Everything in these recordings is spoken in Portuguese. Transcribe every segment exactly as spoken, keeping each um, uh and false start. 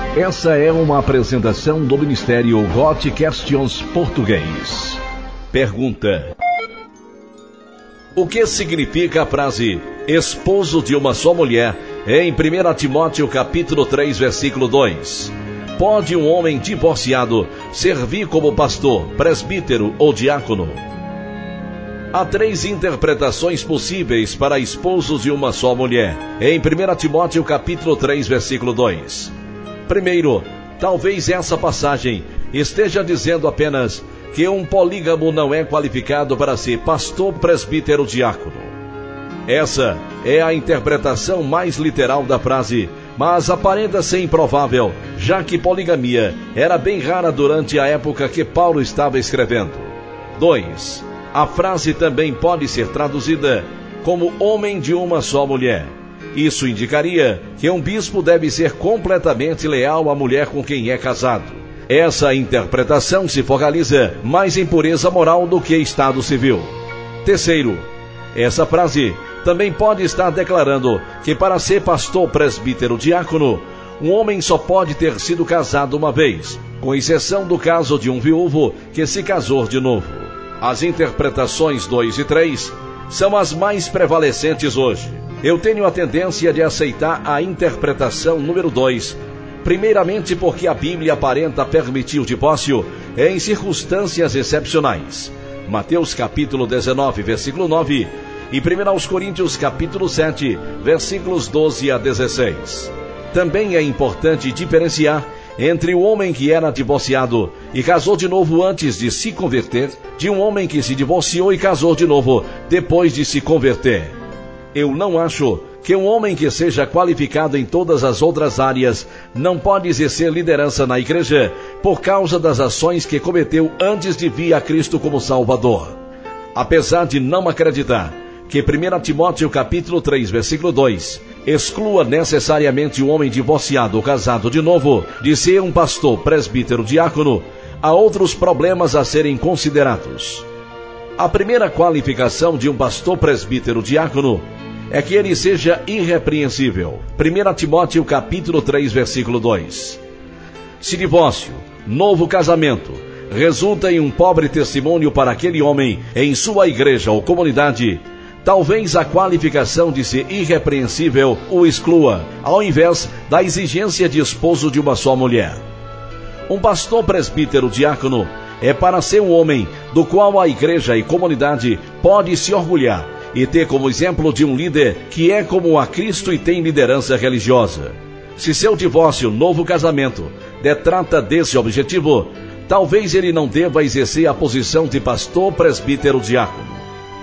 Essa é uma apresentação do Ministério Got Questions Português. Pergunta: o que significa a frase esposo de uma só mulher em primeira Timóteo capítulo três, versículo dois? Pode um homem divorciado servir como pastor, presbítero ou diácono? Há três interpretações possíveis para esposos de uma só mulher em primeira Timóteo capítulo três, versículo dois. Primeiro, talvez essa passagem esteja dizendo apenas que um polígamo não é qualificado para ser pastor, presbítero, diácono. Essa é a interpretação mais literal da frase, mas aparenta ser improvável, já que poligamia era bem rara durante a época que Paulo estava escrevendo. dois. A frase também pode ser traduzida como homem de uma só mulher. Isso indicaria que um bispo deve ser completamente leal à mulher com quem é casado. Essa interpretação se focaliza mais em pureza moral do que estado civil. Terceiro, essa frase também pode estar declarando que para ser pastor, presbítero, diácono, um homem só pode ter sido casado uma vez, com exceção do caso de um viúvo que se casou de novo. As interpretações dois e três são as mais prevalecentes hoje. Eu tenho a tendência de aceitar a interpretação número dois, primeiramente porque a Bíblia aparenta permitir o divórcio em circunstâncias excepcionais. Mateus capítulo dezenove, versículo nove, e primeira Coríntios capítulo sete, versículos doze a dezesseis. Também é importante diferenciar entre o homem que era divorciado e casou de novo antes de se converter, de um homem que se divorciou e casou de novo depois de se converter. Eu não acho que um homem que seja qualificado em todas as outras áreas não pode exercer liderança na igreja por causa das ações que cometeu antes de vir a Cristo como Salvador. Apesar de não acreditar que primeira Timóteo capítulo três, versículo dois, exclua necessariamente o homem divorciado ou casado de novo de ser um pastor, presbítero, diácono, há outros problemas a serem considerados. A primeira qualificação de um pastor, presbítero, diácono é que ele seja irrepreensível. primeira Timóteo capítulo três, versículo dois. Se divórcio, novo casamento, resulta em um pobre testemunho para aquele homem em sua igreja ou comunidade, talvez a qualificação de ser irrepreensível o exclua, ao invés da exigência de esposo de uma só mulher. Um pastor, presbítero, diácono é para ser um homem do qual a igreja e comunidade pode se orgulhar e ter como exemplo de um líder que é como a Cristo e tem liderança religiosa. Se seu divórcio, novo casamento, detrata desse objetivo, talvez ele não deva exercer a posição de pastor, presbítero, diácono.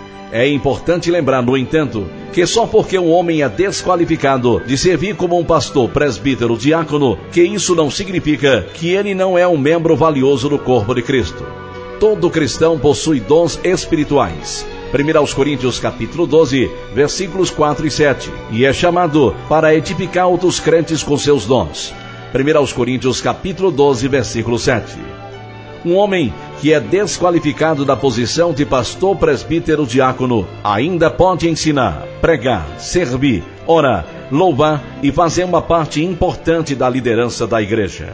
É importante lembrar, no entanto, que só porque um homem é desqualificado de servir como um pastor, presbítero, diácono, que isso não significa que ele não é um membro valioso do corpo de Cristo. Todo cristão possui dons espirituais. primeira Coríntios capítulo doze, versículos quatro e sete, e é chamado para edificar outros crentes com seus dons. primeira Coríntios capítulo doze, versículo sete. Um homem que é desqualificado da posição de pastor, presbítero, diácono, ainda pode ensinar, pregar, servir, orar, louvar e fazer uma parte importante da liderança da igreja.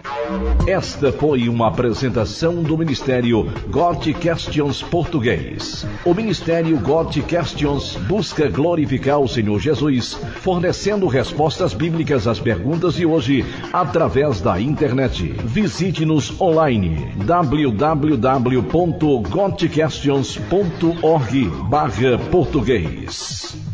Esta foi uma apresentação do Ministério Got Questions Português. O Ministério Got Questions busca glorificar o Senhor Jesus, fornecendo respostas bíblicas às perguntas de hoje através da internet. Visite-nos online w w w ponto got questions ponto org barra português.